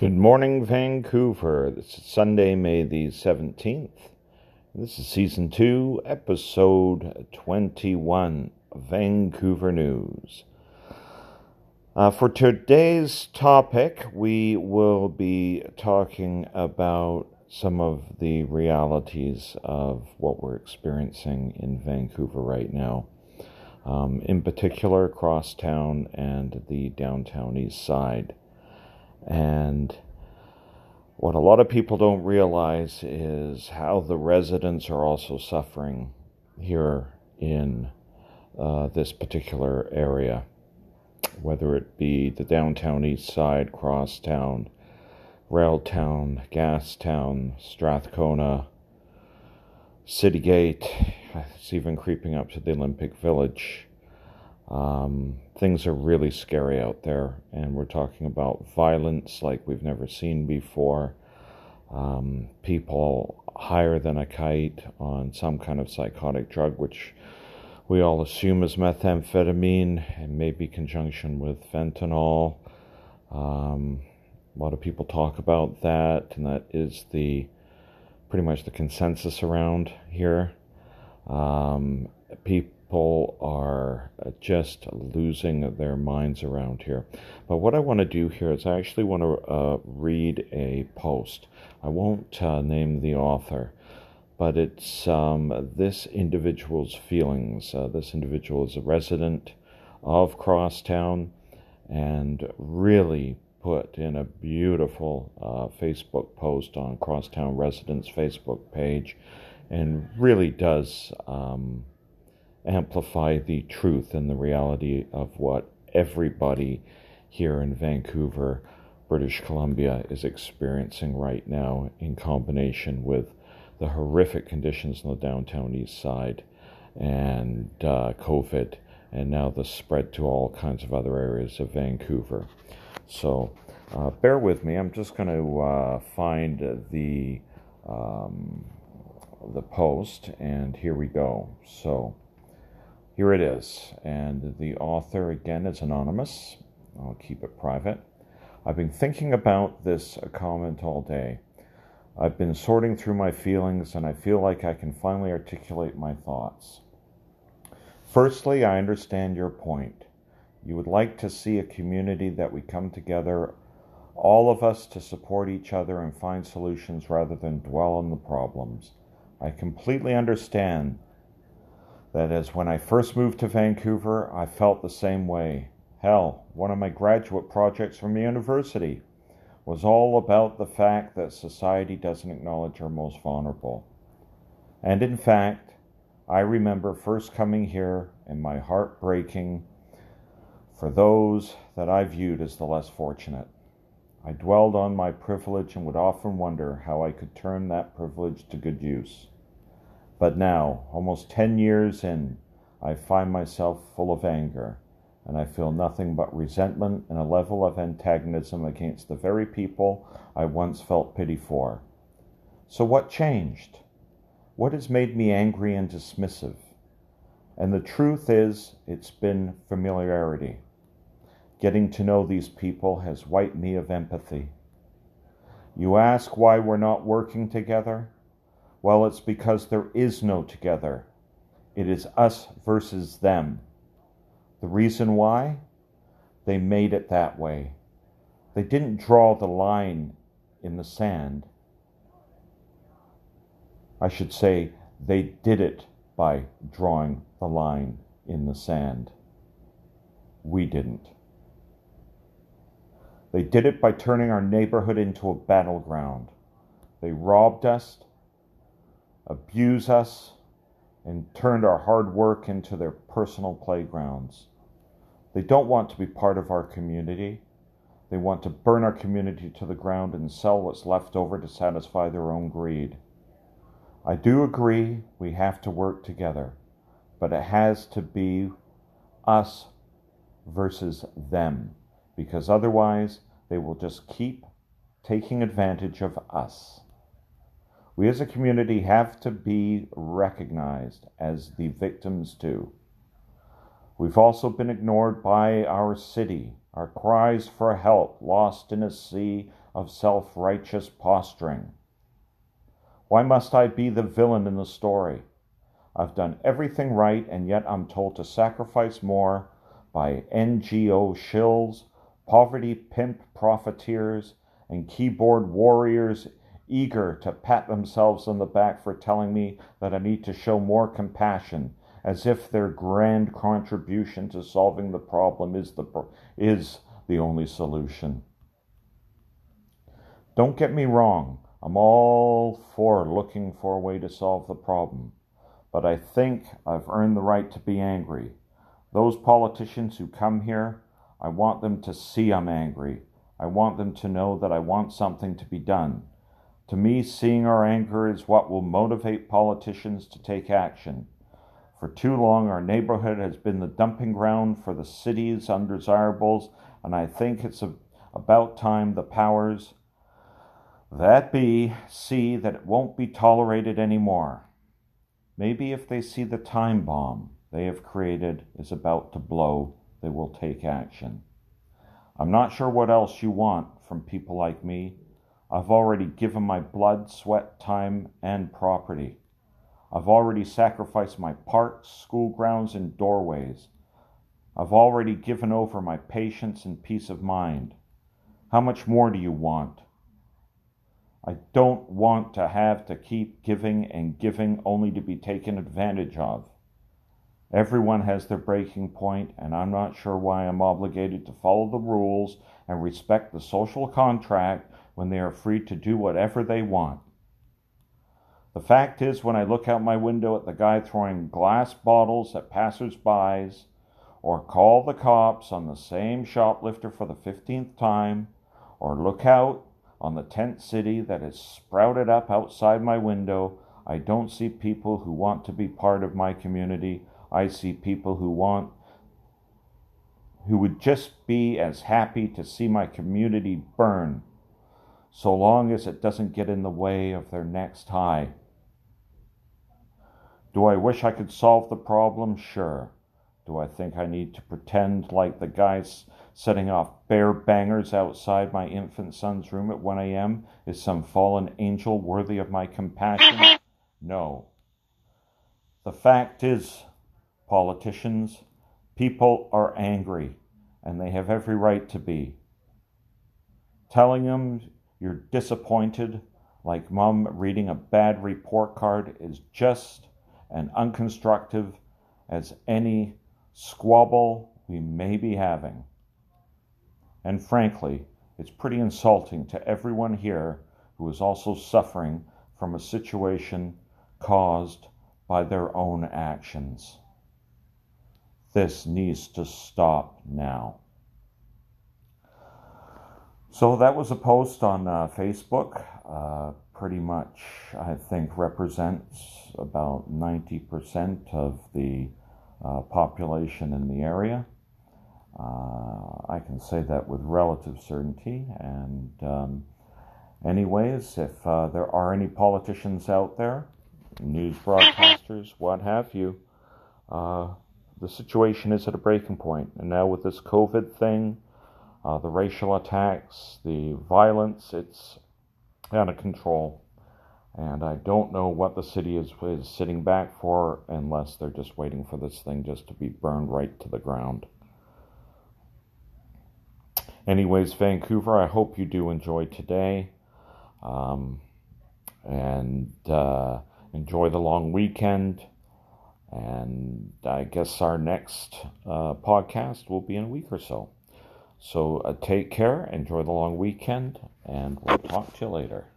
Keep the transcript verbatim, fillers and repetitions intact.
Good morning, Vancouver. This is Sunday, May the seventeenth. This is Season two, Episode twenty-one, Vancouver News. Uh, for today's topic, we will be talking about some of the realities of what we're experiencing in Vancouver right now. Um, in particular, Crosstown and the downtown east side. And what a lot of people don't realize is how the residents are also suffering here in uh, this particular area, whether it be the downtown east side, Crosstown, Railtown, Gastown, Strathcona, Citygate. It's even creeping up to the Olympic Village. Um, things are really scary out there, and we're talking about violence like we've never seen before. Um, people higher than a kite on some kind of psychotic drug, which we all assume is methamphetamine, and maybe conjunction with fentanyl. Um, a lot of people talk about that, and that is the pretty much the consensus around here. Um, people People are just losing their minds around here. But what I want to do here is I actually want to uh, read a post. I won't uh, name the author, but it's um, this individual's feelings. Uh, this individual is a resident of Crosstown and really put in a beautiful uh, Facebook post on Crosstown Residents' Facebook page, and really does um, amplify the truth and the reality of what everybody here in Vancouver, British Columbia, is experiencing right now, in combination with the horrific conditions on the downtown east side and uh, COVID, and now the spread to all kinds of other areas of Vancouver. So uh, bear with me. I'm just going to uh, find the um, the post, and here we go. So here it is, and the author, again, is anonymous. I'll keep it private. I've been thinking about this comment all day. I've been sorting through my feelings, and I feel like I can finally articulate my thoughts. Firstly, I understand your point. You would like to see a community that we come together, all of us, to support each other and find solutions rather than dwell on the problems. I completely understand that as when I first moved to Vancouver, I felt the same way. Hell, one of my graduate projects from the university was all about the fact that society doesn't acknowledge our most vulnerable. And in fact, I remember first coming here and my heart breaking for those that I viewed as the less fortunate. I dwelled on my privilege and would often wonder how I could turn that privilege to good use. But now, almost ten years in, I find myself full of anger, and I feel nothing but resentment and a level of antagonism against the very people I once felt pity for. So what changed? What has made me angry and dismissive? And the truth is, it's been familiarity. Getting to know these people has wiped me of empathy. You ask why we're not working together? Well, it's because there is no together. It is us versus them. The reason why? They made it that way. They didn't draw the line in the sand. I should say, they did it by drawing the line in the sand. We didn't. They did it by turning our neighborhood into a battleground. They robbed us, abused us, and turned our hard work into their personal playgrounds. They don't want to be part of our community. They want to burn our community to the ground and sell what's left over to satisfy their own greed. I do agree we have to work together, but it has to be us versus them, because otherwise they will just keep taking advantage of us. We as a community have to be recognized as the victims too. We've also been ignored by our city our cries for help lost in a sea of self-righteous posturing. Why must I be the villain in the story? I've done everything right, and yet I'm told to sacrifice more by N G O shills, poverty pimp profiteers, and keyboard warriors eager to pat themselves on the back for telling me that I need to show more compassion, as if their grand contribution to solving the problem is the, is the only solution. Don't get me wrong, I'm all for looking for a way to solve the problem, but I think I've earned the right to be angry. Those politicians who come here, I want them to see I'm angry. I want them to know that I want something to be done. To me, seeing our anger is what will motivate politicians to take action. For too long, our neighborhood has been the dumping ground for the city's undesirables, and I think it's a, about time the powers that be see that it won't be tolerated anymore. Maybe if they see the time bomb they have created is about to blow, they will take action. I'm not sure what else you want from people like me. I've already given my blood, sweat, time, and property. I've already sacrificed my parks, school grounds, and doorways. I've already given over my patience and peace of mind. How much more do you want? I don't want to have to keep giving and giving only to be taken advantage of. Everyone has their breaking point, and I'm not sure why I'm obligated to follow the rules and respect the social contract when they are free to do whatever they want. The fact is, when I look out my window at the guy throwing glass bottles at passers-by, or call the cops on the same shoplifter for the fifteenth time, or look out on the tent city that has sprouted up outside my window, I don't see people who want to be part of my community. I see people who want, who would just be as happy to see my community burn, so long as it doesn't get in the way of their next high. Do I wish I could solve the problem? Sure. Do I think I need to pretend like the guys setting off bear bangers outside my infant son's room at one a.m. is some fallen angel worthy of my compassion? No. The fact is, politicians, people are angry, and they have every right to be. Telling them you're disappointed, like mom reading a bad report card, is just and unconstructive as any squabble we may be having. And frankly, it's pretty insulting to everyone here who is also suffering from a situation caused by their own actions. This needs to stop now. So that was a post on uh, Facebook. Uh, pretty much, I think, represents about ninety percent of the uh, population in the area. Uh, I can say that with relative certainty. And um, anyways, if uh, there are any politicians out there, news broadcasters, what have you, uh, the situation is at a breaking point. And now with this COVID thing, uh, the racial attacks, the violence, it's out of control. And I don't know what the city is, is sitting back for, unless they're just waiting for this thing just to be burned right to the ground. Anyways, Vancouver, I hope you do enjoy today. Um, and uh, enjoy the long weekend. And I guess our next uh, podcast will be in a week or so. So uh, take care, enjoy the long weekend, and we'll talk to you later.